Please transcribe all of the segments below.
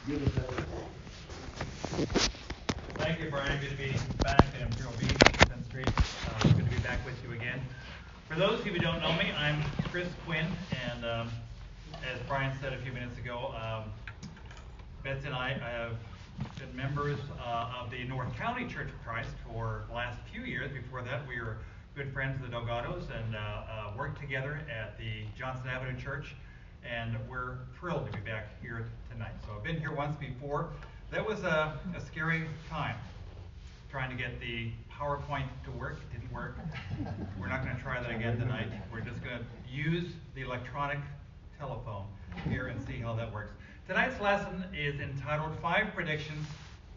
Thank you, Brian. Good to be back at Imperial Beach, 10th Street. Good to be back with you again. For those of you who don't know me, I'm Chris Quinn, and as Brian said a few minutes ago, Betsy and I have been members of the North County Church of Christ for the last few years. Before that, we were good friends of the Delgados and worked together at the Johnson Avenue Church, and we're thrilled to be back here tonight. So I've been here once before. That was a scary time, trying to get the PowerPoint to work. It didn't work. We're not going to try that again tonight. We're just going to use the electronic telephone here and see how that works. Tonight's lesson is entitled 5 Predictions,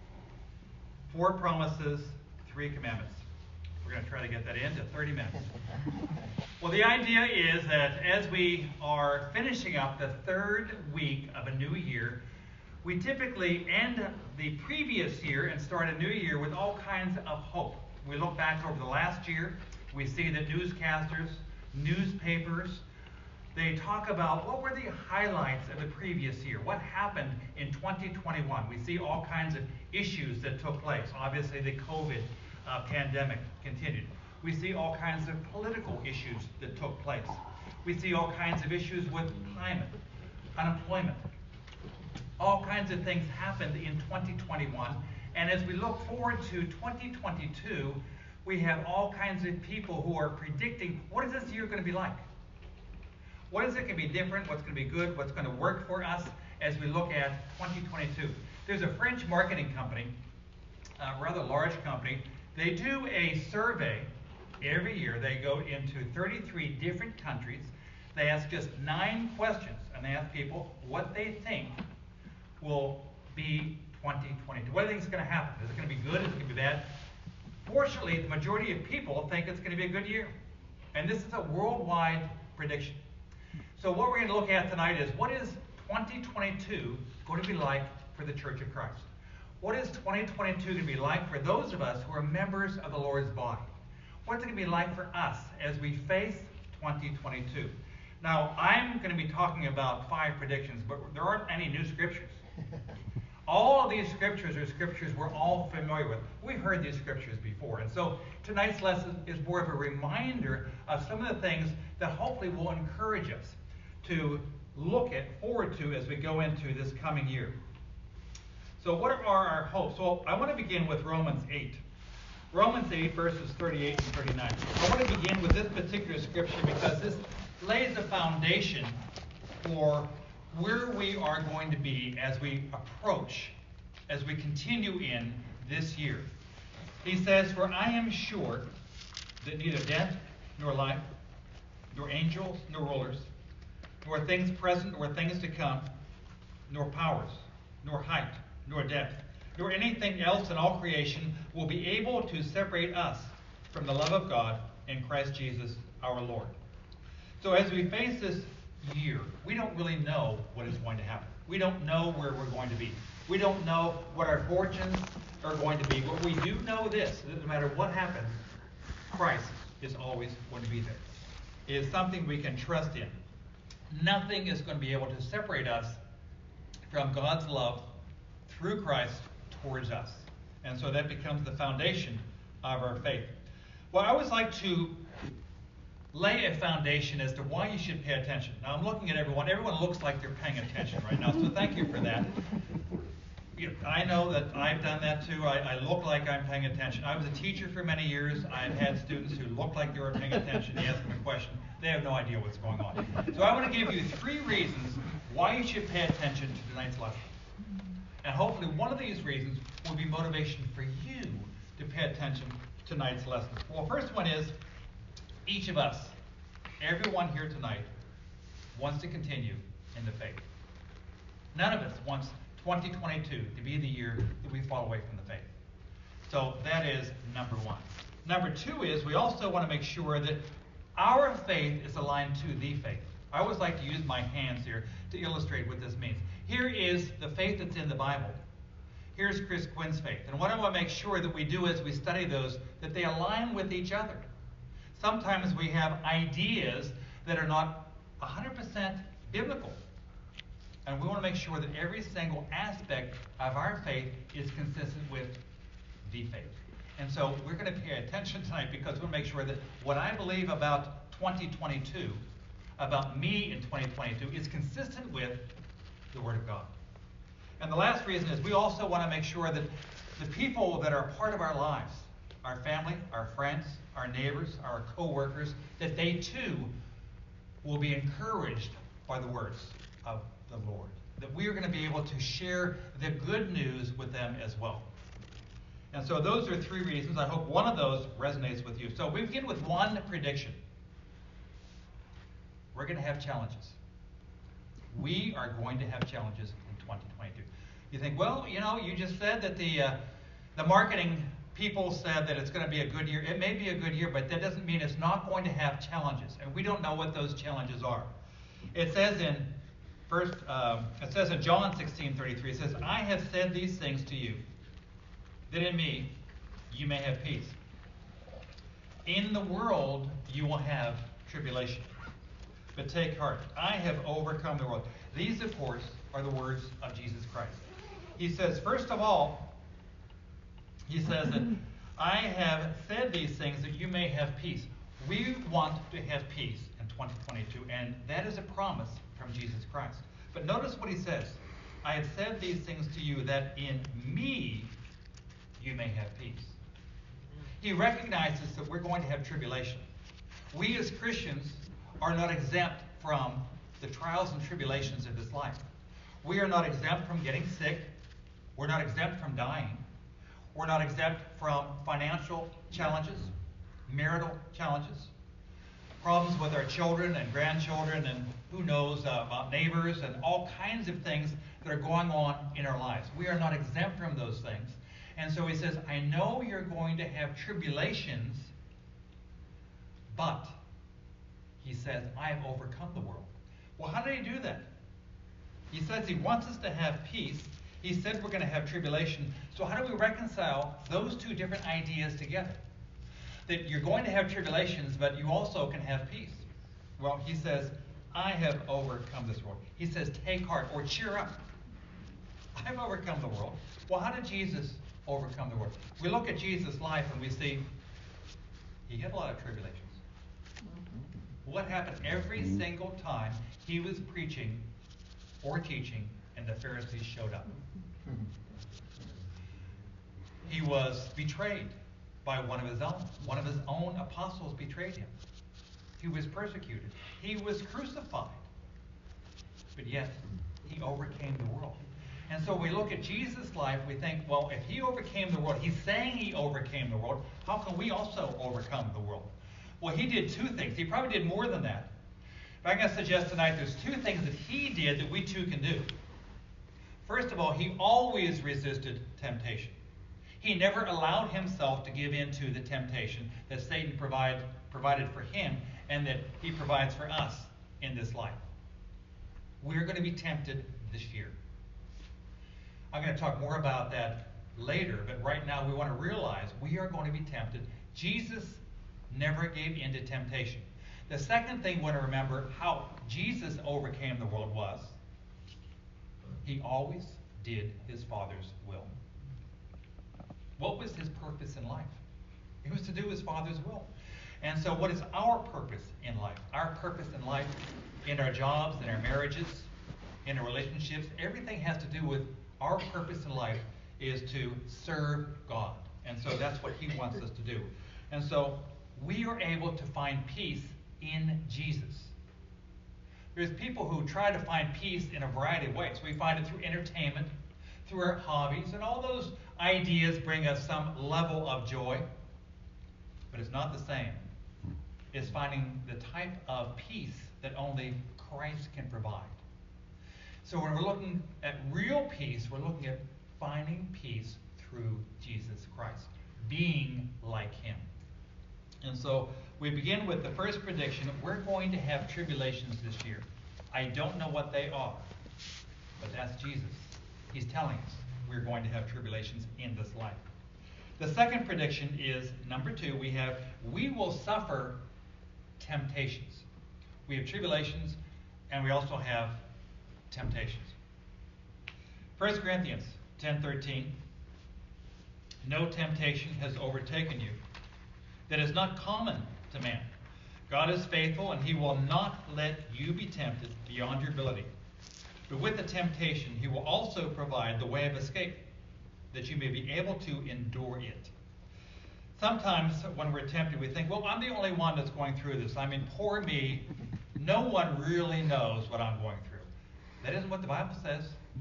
4 Promises, 3 Commandments. We're going to try to get that into 30 minutes. Well, the idea is that as we are finishing up the 3rd week of a new year, we typically end the previous year and start a new year with all kinds of hope. We look back over the last year. We see that newscasters, newspapers, they talk about what were the highlights of the previous year. What happened in 2021? We see all kinds of issues that took place. Obviously, the COVID pandemic continued. We see all kinds of political issues that took place. We see all kinds of issues with climate, unemployment. All kinds of things happened in 2021. And as we look forward to 2022, we have all kinds of people who are predicting, what is this year going to be like? What is it going to be different? What's going to be good? What's going to work for us as we look at 2022? There's a French marketing company, a rather large company. They do a survey every year. They go into 33 different countries. They ask just 9 questions, and they ask people what they think will be 2022. What do you think is going to happen? Is it going to be good? Is it going to be bad? Fortunately, the majority of people think it's going to be a good year. And this is a worldwide prediction. So what we're going to look at tonight is, what is 2022 going to be like for the Church of Christ? What is 2022 going to be like for those of us who are members of the Lord's body? What's it going to be like for us as we face 2022? Now, I'm going to be talking about 5 predictions, but there aren't any new scriptures. All of these scriptures are scriptures we're all familiar with. We've heard these scriptures before. And so tonight's lesson is more of a reminder of some of the things that hopefully will encourage us to look forward to as we go into this coming year. So what are our hopes? Well, I want to begin with Romans 8. Romans 8, verses 38 and 39. I want to begin with this particular scripture because this lays a foundation for where we are going to be as we approach, as we continue in this year. He says, "For I am sure that neither death, nor life, nor angels, nor rulers, nor things present, nor things to come, nor powers, nor height, nor depth, nor anything else in all creation will be able to separate us from the love of God in Christ Jesus our Lord." So as we face this year, we don't really know what is going to happen. We don't know where we're going to be. We don't know what our fortunes are going to be. But we do know this, that no matter what happens, Christ is always going to be there. It is something we can trust in. Nothing is going to be able to separate us from God's love through Christ towards us. And so that becomes the foundation of our faith. Well, I always like to lay a foundation as to why you should pay attention. Now, I'm looking at everyone. Everyone looks like they're paying attention right now, so thank you for that. I know that I've done that too. I look like I'm paying attention. I was a teacher for many years. I've had students who look like they were paying attention. You ask them a question, they have no idea what's going on. So I want to give you 3 reasons why you should pay attention to tonight's lesson. And hopefully one of these reasons will be motivation for you to pay attention to tonight's lesson. Well, first one is, each of us, everyone here tonight, wants to continue in the faith. None of us wants 2022 to be the year that we fall away from the faith. So that is number 1. Number 2 is, we also want to make sure that our faith is aligned to the faith. I always like to use my hands here to illustrate what this means. Here is the faith that's in the Bible. Here's Chris Quinn's faith. And what I want to make sure that we do as we study those, that they align with each other. Sometimes we have ideas that are not 100% biblical. And we want to make sure that every single aspect of our faith is consistent with the faith. And so we're going to pay attention tonight because we want to make sure that what I believe about 2022, about me in 2022, is consistent with the Word of God. And the last reason is we also want to make sure that the people that are part of our lives, our family, our friends, our neighbors, our co-workers, that they too will be encouraged by the words of the Lord. That we are going to be able to share the good news with them as well. And so those are 3 reasons. I hope one of those resonates with you. So we begin with one prediction. We're going to have challenges. We are going to have challenges in 2022. You think, well, you just said that the marketing people said that it's going to be a good year. It may be a good year, but that doesn't mean it's not going to have challenges. And we don't know what those challenges are. It says in John 16:33, it says, I have said these things to you, that in me you may have peace. In the world you will have tribulation. But take heart, I have overcome the world. These, of course, are the words of Jesus Christ. He says, first of all, he says that I have said these things that you may have peace. We want to have peace in 2022, and that is a promise from Jesus Christ. But notice what he says. I have said these things to you that in me you may have peace. He recognizes that we're going to have tribulation. We as Christians are not exempt from the trials and tribulations of this life. We are not exempt from getting sick. We're not exempt from dying. We're not exempt from financial challenges, marital challenges, problems with our children and grandchildren, and who knows about neighbors and all kinds of things that are going on in our lives. We are not exempt from those things. And so he says, I know you're going to have tribulations, but he says, I have overcome the world. Well, how did he do that? He says he wants us to have peace. He said we're going to have tribulation. So how do we reconcile those 2 different ideas together? That you're going to have tribulations, but you also can have peace. Well, he says, I have overcome this world. He says, take heart or cheer up. I've overcome the world. Well, how did Jesus overcome the world? We look at Jesus' life and we see he had a lot of tribulations. What happened every single time he was preaching or teaching and the Pharisees showed up? He was betrayed by one of his own. One of his own apostles betrayed him. He was persecuted. He was crucified. But yet, he overcame the world. And so we look at Jesus' life, we think, well, if he overcame the world, he's saying he overcame the world, how can we also overcome the world? Well, he did 2 things. He probably did more than that. But I'm going to suggest tonight there's 2 things that he did that we too can do. First of all, he always resisted temptation. He never allowed himself to give in to the temptation that Satan provided for him and that he provides for us in this life. We're going to be tempted this year. I'm going to talk more about that later, but right now we want to realize we are going to be tempted. Jesus never gave in to temptation. The second thing we want to remember how Jesus overcame the world was he always did his Father's will. What was his purpose in life? It was to do his Father's will. And so what is our purpose in life? Our purpose in life, in our jobs, in our marriages, in our relationships, everything has to do with our purpose in life is to serve God. And so that's what he wants us to do. And so we are able to find peace in Jesus. There's people who try to find peace in a variety of ways. We find it through entertainment, through our hobbies, and all those ideas bring us some level of joy. But it's not the same. It's finding the type of peace that only Christ can provide. So when we're looking at real peace, we're looking at finding peace through Jesus Christ, being like him. And so we begin with the first prediction. We're going to have tribulations this year. I don't know what they are, but that's Jesus. He's telling us we're going to have tribulations in this life. The second prediction is, number 2, we will suffer temptations. We have tribulations, and we also have temptations. 1 Corinthians 10:13, no temptation has overtaken you that is not common to man. God is faithful, and he will not let you be tempted beyond your ability. But with the temptation, he will also provide the way of escape, that you may be able to endure it. Sometimes when we're tempted, we think, well, I'm the only one that's going through this. I mean, poor me. No one really knows what I'm going through. That isn't what the Bible says.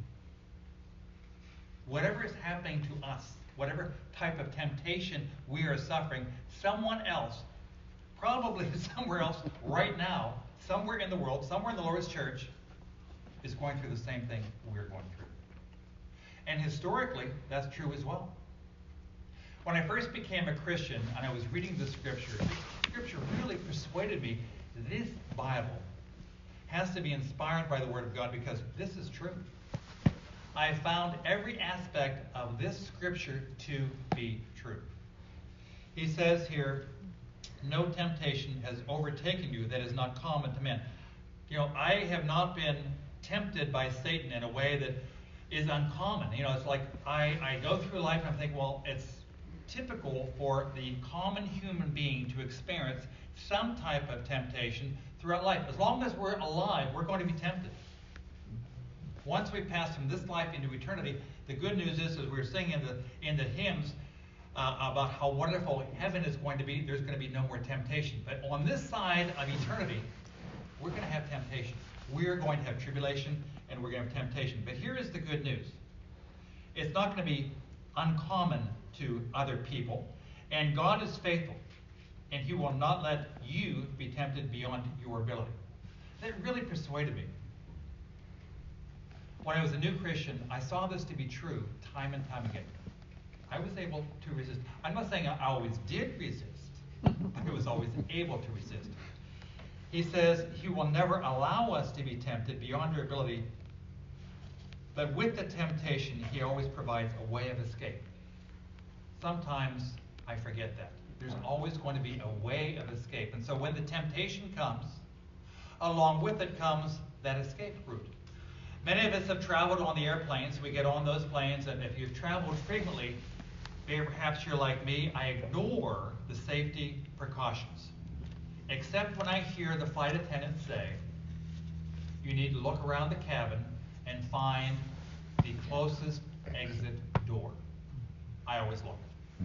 Whatever is happening to us, whatever type of temptation we are suffering, someone else, probably somewhere else right now, somewhere in the world, somewhere in the Lord's church, is going through the same thing we're going through. And historically, that's true as well. When I first became a Christian and I was reading the Scripture really persuaded me that this Bible has to be inspired by the Word of God, because this is true. I found every aspect of this Scripture to be true. He says here, no temptation has overtaken you that is not common to men. You know, I have not been tempted by Satan in a way that is uncommon. You know, it's like I go through life and I think, well, it's typical for the common human being to experience some type of temptation throughout life. As long as we're alive, we're going to be tempted. Once we pass from this life into eternity, the good news is, as we're singing in the hymns about how wonderful heaven is going to be, there's going to be no more temptation. But on this side of eternity, we're going to have temptation. We're going to have tribulation, and we're going to have temptation. But here is the good news. It's not going to be uncommon to other people, and God is faithful, and he will not let you be tempted beyond your ability. That really persuaded me. When I was a new Christian, I saw this to be true time and time again. I was able to resist. I'm not saying I always did resist, but I was always able to resist. He says he will never allow us to be tempted beyond our ability, but with the temptation, he always provides a way of escape. Sometimes I forget that. There's always going to be a way of escape. And so when the temptation comes, along with it comes that escape route. Many of us have traveled on the airplanes. We get on those planes, and if you've traveled frequently, perhaps you're like me, I ignore the safety precautions. Except when I hear the flight attendant say, you need to look around the cabin and find the closest exit door. I always look.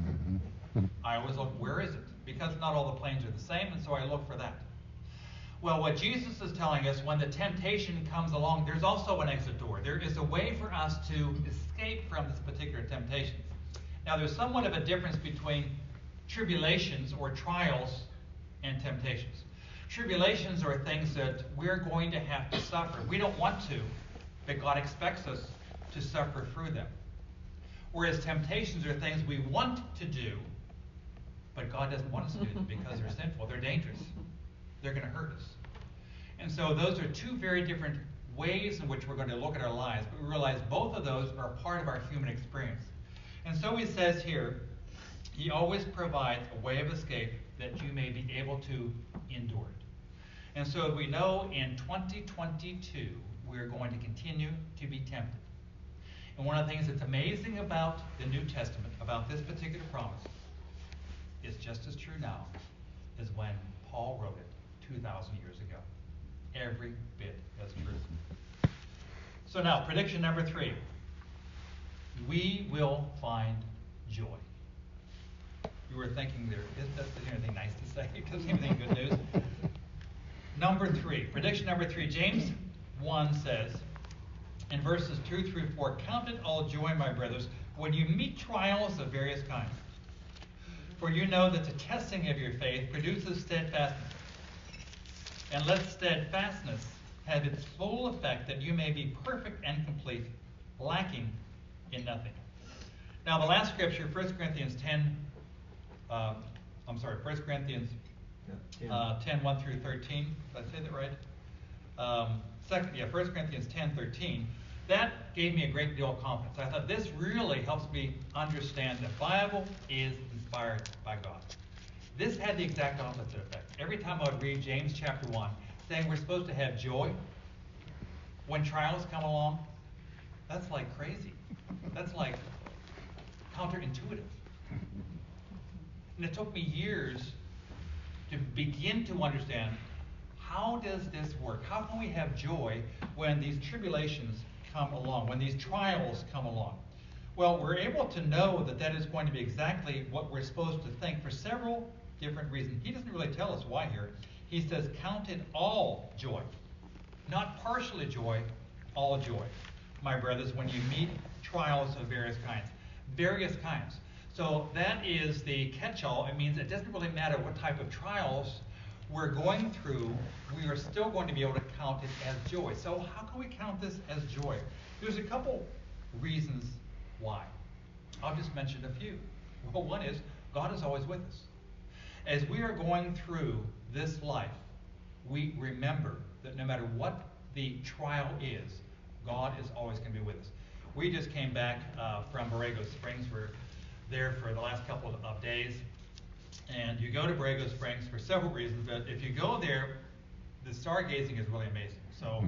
I always look, where is it? Because not all the planes are the same, and so I look for that. Well, what Jesus is telling us, when the temptation comes along, there's also an exit door. There is a way for us to escape from this particular temptation. Now, there's somewhat of a difference between tribulations or trials and temptations. Tribulations are things that we're going to have to suffer. We don't want to, but God expects us to suffer through them. Whereas temptations are things we want to do, but God doesn't want us to do them because they're sinful. They're dangerous. They're going to hurt us. And so those are two very different ways in which we're going to look at our lives. But we realize both of those are part of our human experience. And so he says here, he always provides a way of escape that you may be able to endure it. And so we know in 2022, we're going to continue to be tempted. And one of the things that's amazing about the New Testament, about this particular promise, is just as true now as when Paul wrote it 2,000 years ago. Every bit as true. So now, prediction number 3. We will find joy. You were thinking there isn't anything nice to say, doesn't anything good news. Number 3, prediction number 3, James 1 says, in verses 2 through 4, count it all joy, my brothers, when you meet trials of various kinds. For you know that the testing of your faith produces steadfastness. And let steadfastness have its full effect, that you may be perfect and complete, lacking in nothing. Now, the last scripture, 1 Corinthians 10, 1 through 13. Did I say that right? 1 Corinthians 10, 13. That gave me a great deal of confidence. I thought this really helps me understand the Bible is inspired by God. This had the exact opposite effect. Every time I would read James chapter 1, saying we're supposed to have joy when trials come along, That's like crazy. That's like counterintuitive. And it took me years to begin to understand, how does this work? How can we have joy when these tribulations come along, when these trials come along? Well, we're able to know that that is going to be exactly what we're supposed to think for several different reasons. He doesn't really tell us why here. He says, count it all joy. Not partially joy, all joy. My brothers, when you meet trials of various kinds. Various kinds. So that is the catch-all. It means it doesn't really matter what type of trials we're going through, we are still going to be able to count it as joy. So how can we count this as joy? There's a couple reasons why. I'll just mention a few. Well, one is, God is always with us. As we are going through this life, we remember that no matter what the trial is, God is always going to be with us. We just came back from Borrego Springs. We're there for the last couple of days. And you go to Borrego Springs for several reasons, but if you go there, the stargazing is really amazing. So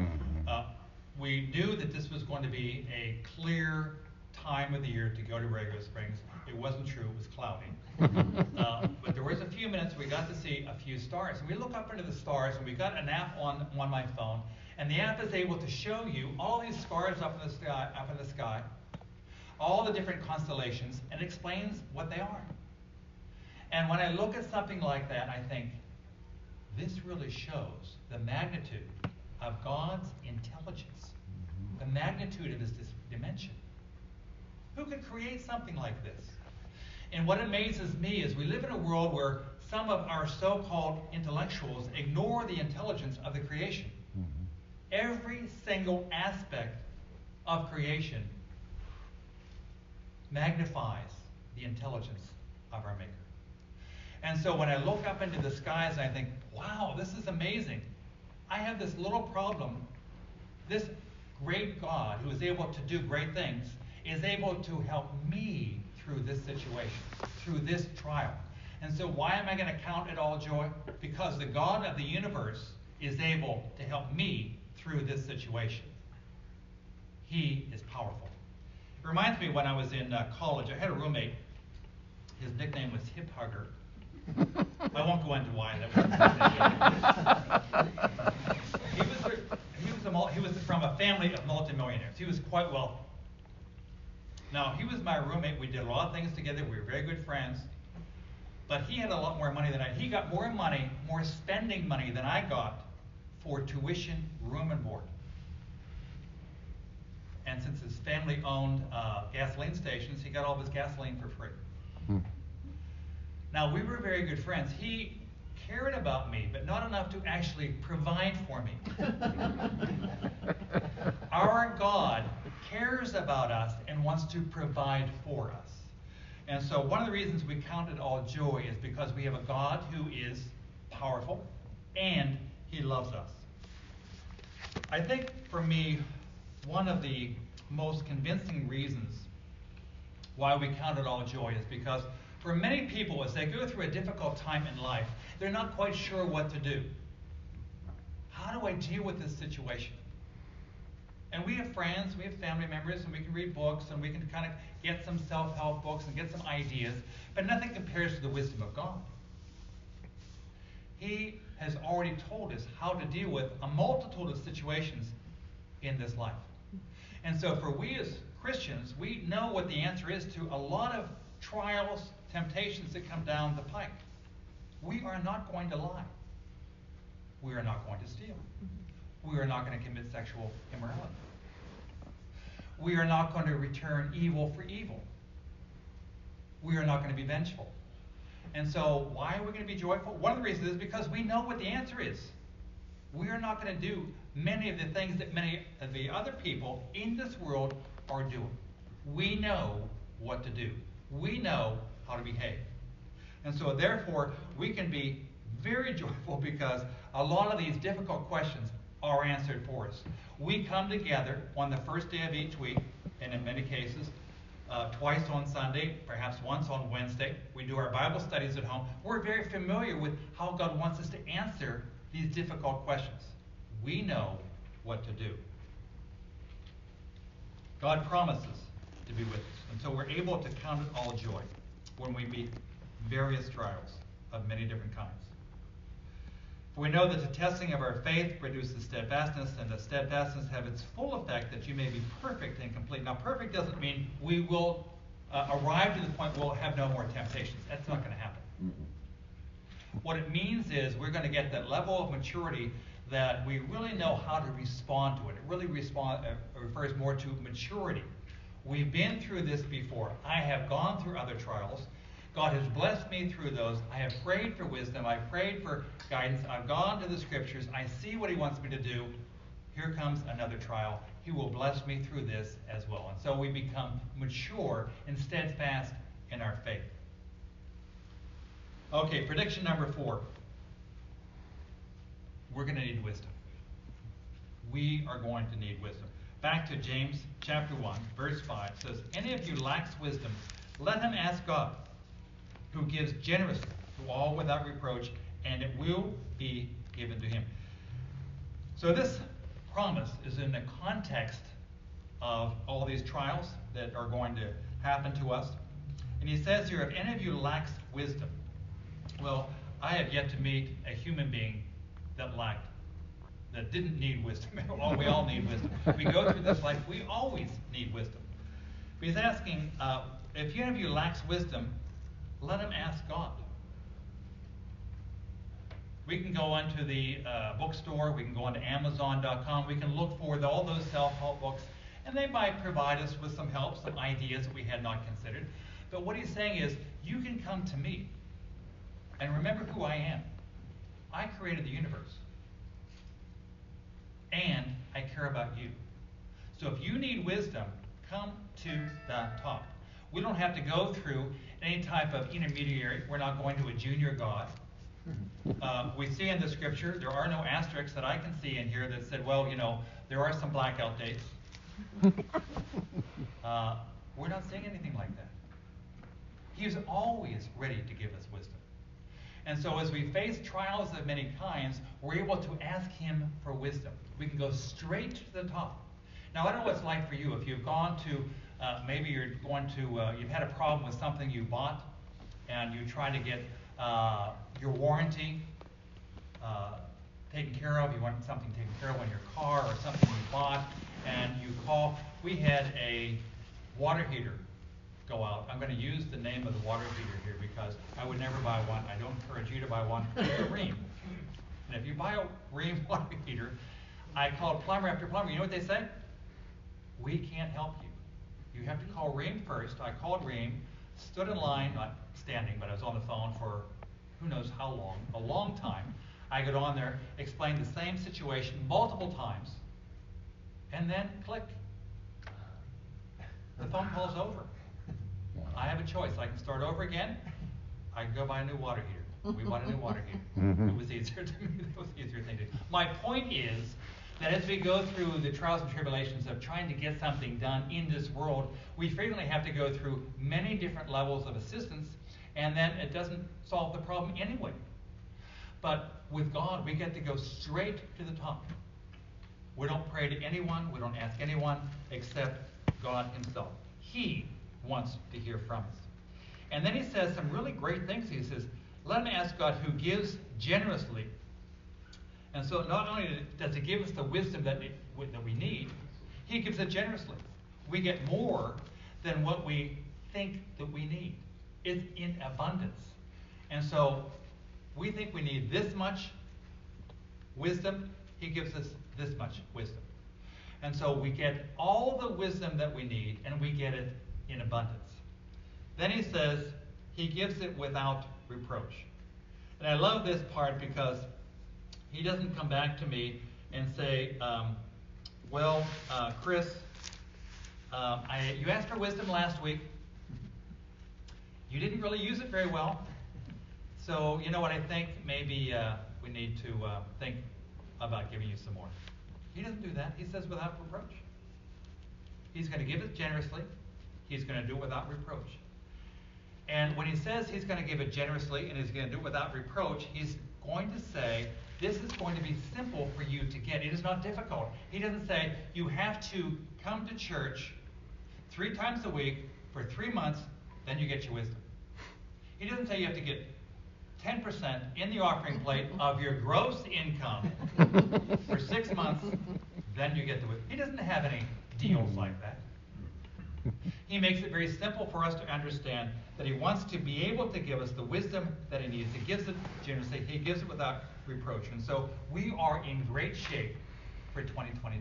we knew that this was going to be a clear time of the year to go to Borrego Springs. It wasn't true, it was cloudy. But there was a few minutes we got to see a few stars. And we look up into the stars, and we got an app on my phone, and the app is able to show you all these stars up in the sky, all the different constellations, and explains what they are. And when I look at something like that, I think, this really shows the magnitude of God's intelligence, the magnitude of his dimension. Who could create something like this? And what amazes me is we live in a world where some of our so-called intellectuals ignore the intelligence of the creation. Every single aspect of creation magnifies the intelligence of our Maker. And so when I look up into the skies, I think, wow, this is amazing. I have this little problem. This great God, who is able to do great things, is able to help me through this situation, through this trial. And so why am I going to count it all joy? Because the God of the universe is able to help me through this situation. He is powerful. It reminds me when I was in college, I had a roommate. His nickname was Hip Hugger. I won't go into why that was. He was from a family of multimillionaires. He was quite wealthy. Now, he was my roommate. We did a lot of things together. We were very good friends. But he had a lot more money than I did. He got more money, more spending money than I got for tuition, room, and board. And since his family owned gasoline stations, he got all of his gasoline for free. Now, we were very good friends. He cared about me, but not enough to actually provide for me. Our God cares about us and wants to provide for us. And so one of the reasons we count it all joy is because we have a God who is powerful and he loves us. I think for me, one of the most convincing reasons why we count it all joy is because for many people, as they go through a difficult time in life, they're not quite sure what to do. How do I deal with this situation? And we have friends, we have family members, and we can read books, and we can kind of get some self-help books and get some ideas, but nothing compares to the wisdom of God. He has already told us how to deal with a multitude of situations in this life. And so for we as Christians, we know what the answer is to a lot of trials, temptations that come down the pike. We are not going to lie. We are not going to steal. We are not going to commit sexual immorality. We are not going to return evil for evil. We are not going to be vengeful. And so why are we going to be joyful? One of the reasons is because we know what the answer is. We are not going to do many of the things that many of the other people in this world are doing. We know what to do. We know how to behave. And so therefore, we can be very joyful because a lot of these difficult questions are answered for us. We come together on the first day of each week, and in many cases, twice on Sunday, perhaps once on Wednesday. We do our Bible studies at home. We're very familiar with how God wants us to answer these difficult questions. We know what to do. God promises to be with us. And so we're able to count it all joy when we meet various trials of many different kinds. For we know that the testing of our faith produces steadfastness, and the steadfastness have its full effect that you may be perfect and complete. Now, perfect doesn't mean we will arrive to the point where we'll have no more temptations. That's not going to happen. What it means is we're going to get that level of maturity that we really know how to respond to it. It really refers more to maturity. We've been through this before. I have gone through other trials. God has blessed me through those. I have prayed for wisdom. I've prayed for guidance. I've gone to the scriptures. I see what he wants me to do. Here comes another trial. He will bless me through this as well. And so we become mature and steadfast in our faith. Okay, prediction number 4. We're going to need wisdom. We are going to need wisdom. Back to James chapter 1, verse 5 says, any of you lacks wisdom, let him ask God, who gives generously to all without reproach, and it will be given to him. So this promise is in the context of all these trials that are going to happen to us. And he says here, if any of you lacks wisdom, well, I have yet to meet a human being that didn't need wisdom. We all need wisdom. We go through this life, we always need wisdom. But he's asking, if any of you lacks wisdom, let him ask God. We can go onto the bookstore, we can go onto Amazon.com, we can look for all those self-help books, and they might provide us with some help, some ideas that we had not considered. But what he's saying is, you can come to me and remember who I am. I created the universe. And I care about you. So if you need wisdom, come to the top. We don't have to go through any type of intermediary. We're not going to a junior God. We see in the scripture, there are no asterisks that I can see in here that said, well, there are some blackout dates. We're not saying anything like that. He is always ready to give us wisdom. And so as we face trials of many kinds, we're able to ask him for wisdom. We can go straight to the top. Now, I don't know what it's like for you. If you've gone to, maybe you've had a problem with something you bought, and you try to get your warranty taken care of. You want something taken care of on your car or something you bought, and you call. We had a water heater go out. I'm going to use the name of the water heater here because I would never buy one. I don't encourage you to buy one. It's a Rheem. And if you buy a Rheem water heater, I called plumber after plumber. You know what they say? We can't help you. You have to call Rheem first. I called Rheem, stood in line, not standing, but I was on the phone for who knows how long, a long time. I got on there, explained the same situation multiple times, and then click. The phone call's over. I have a choice. I can start over again. I can go buy a new water heater. We bought a new water heater. It was easier to me. It was an easier thing to do. My point is that as we go through the trials and tribulations of trying to get something done in this world, we frequently have to go through many different levels of assistance, and then it doesn't solve the problem anyway. But with God, we get to go straight to the top. We don't pray to anyone. We don't ask anyone except God himself. He wants to hear from us. And then he says some really great things. He says, let him ask God who gives generously. And so not only does he give us the wisdom that we need, he gives it generously. We get more than what we think that we need. It's in abundance. And so we think we need this much wisdom. He gives us this much wisdom. And so we get all the wisdom that we need, and we get it in abundance. Then he says he gives it without reproach. And I love this part because he doesn't come back to me and say, Chris, you asked for wisdom last week. You didn't really use it very well. So you know what, I think maybe we need to think about giving you some more. He doesn't do that. He says without reproach. He's going to give it generously. He's going to do it without reproach. And when he says he's going to give it generously and he's going to do it without reproach, he's going to say, this is going to be simple for you to get. It is not difficult. He doesn't say, you have to come to church 3 times a week for 3 months, then you get your wisdom. He doesn't say you have to get 10% in the offering plate of your gross income for 6 months, then you get the wisdom. He doesn't have any deals like that. He makes it very simple for us to understand that he wants to be able to give us the wisdom that he needs. He gives it generously. He gives it without reproach. And so we are in great shape for 2022.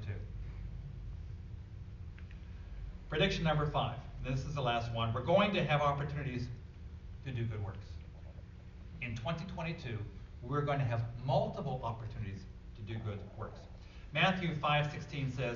Prediction number 5. This is the last one. We're going to have opportunities to do good works. In 2022, we're going to have multiple opportunities to do good works. Matthew 5:16 says,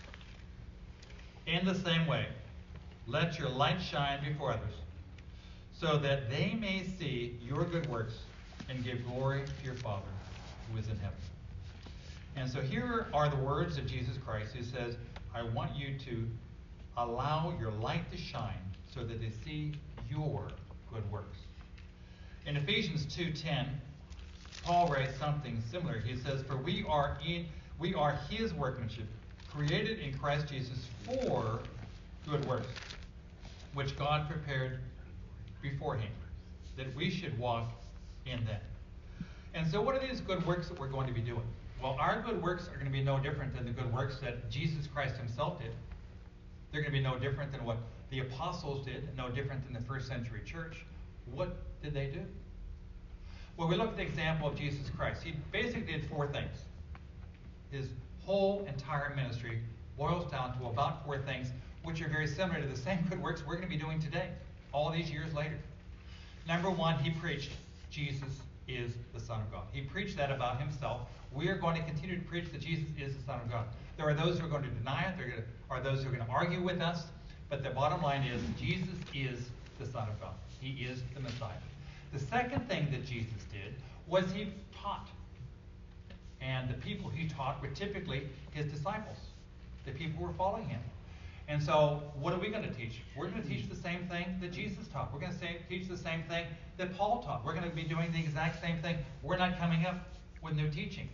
"In the same way, let your light shine before others, so that they may see your good works and give glory to your Father who is in heaven." And so here are the words of Jesus Christ. He says, I want you to allow your light to shine so that they see your good works. In Ephesians 2:10, Paul writes something similar. He says, "For we are his workmanship, created in Christ Jesus for good works, which God prepared beforehand, that we should walk in them." And so what are these good works that we're going to be doing? Well, our good works are going to be no different than the good works that Jesus Christ himself did. They're going to be no different than what the apostles did, no different than the first century church. What did they do? Well, we look at the example of Jesus Christ. He basically did 4 things. His whole entire ministry boils down to about 4 things, which are very similar to the same good works we're going to be doing today, all these years later. Number 1, he preached Jesus is the Son of God. He preached that about himself. We are going to continue to preach that Jesus is the Son of God. There are those who are going to deny it. There are those who are going to argue with us. But the bottom line is Jesus is the Son of God. He is the Messiah. The second thing that Jesus did was he taught. And the people he taught were typically his disciples, the people who were following him. And so what are we going to teach? We're going to teach the same thing that Jesus taught. We're going to teach the same thing that Paul taught. We're going to be doing the exact same thing. We're not coming up with new teaching.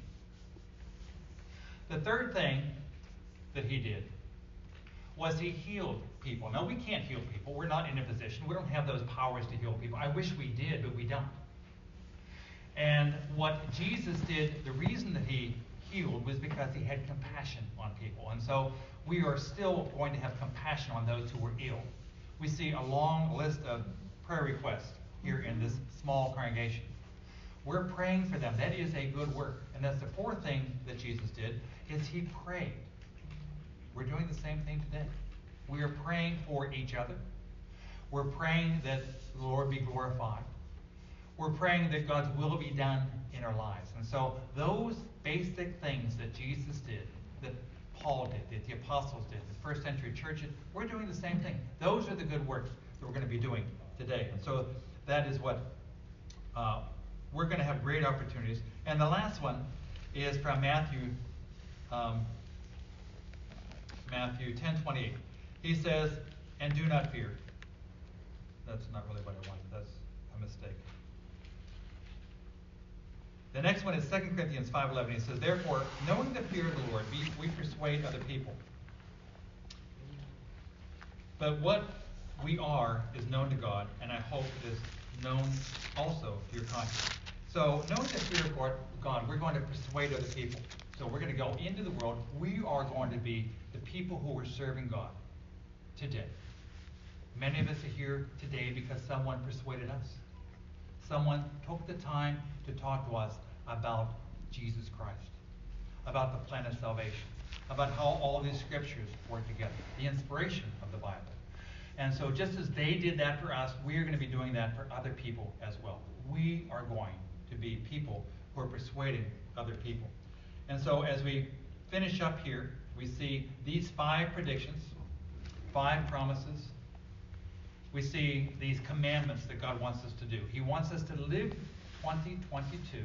The third thing that he did was he healed people. Now, we can't heal people. We're not in a position. We don't have those powers to heal people. I wish we did, but we don't. And what Jesus did, the reason that he healed was because he had compassion on people. And so we are still going to have compassion on those who were ill. We see a long list of prayer requests here in this small congregation. We're praying for them. That is a good work. And that's the 4th thing that Jesus did, is he prayed. We're doing the same thing today. We are praying for each other. We're praying that the Lord be glorified. We're praying that God's will be done in our lives. And so those basic things that Jesus did, that Paul did, that the apostles did, the first century church did, we're doing the same thing. Those are the good works that we're going to be doing today. And so that is what we're going to have great opportunities. And the last one is from Matthew 10:28. He says, "And do not fear." That's not really what I wanted. That's a mistake. The next one is 2 Corinthians 5:11. He says, "Therefore, knowing the fear of the Lord, we persuade other people. But what we are is known to God, and I hope it is known also to your conscience." So, knowing the fear of God, we're going to persuade other people. So we're going to go into the world. We are going to be the people who are serving God today. Many of us are here today because someone persuaded us. Someone took the time to talk to us about Jesus Christ, about the plan of salvation, about how all these scriptures work together, the inspiration of the Bible. And so just as they did that for us, we are going to be doing that for other people as well. We are going to be people who are persuading other people. And so as we finish up here, we see these 5 predictions, 5 promises. We see these commandments that God wants us to do. He wants us to live 2022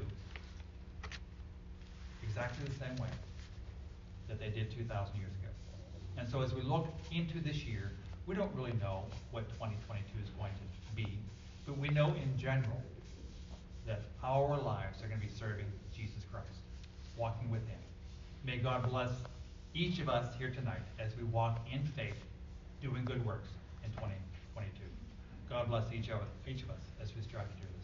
exactly the same way that they did 2,000 years ago. And so as we look into this year, we don't really know what 2022 is going to be, but we know in general that our lives are going to be serving Jesus Christ, walking with him. May God bless each of us here tonight as we walk in faith doing good works in 2022. God bless each of us as we strive to do that.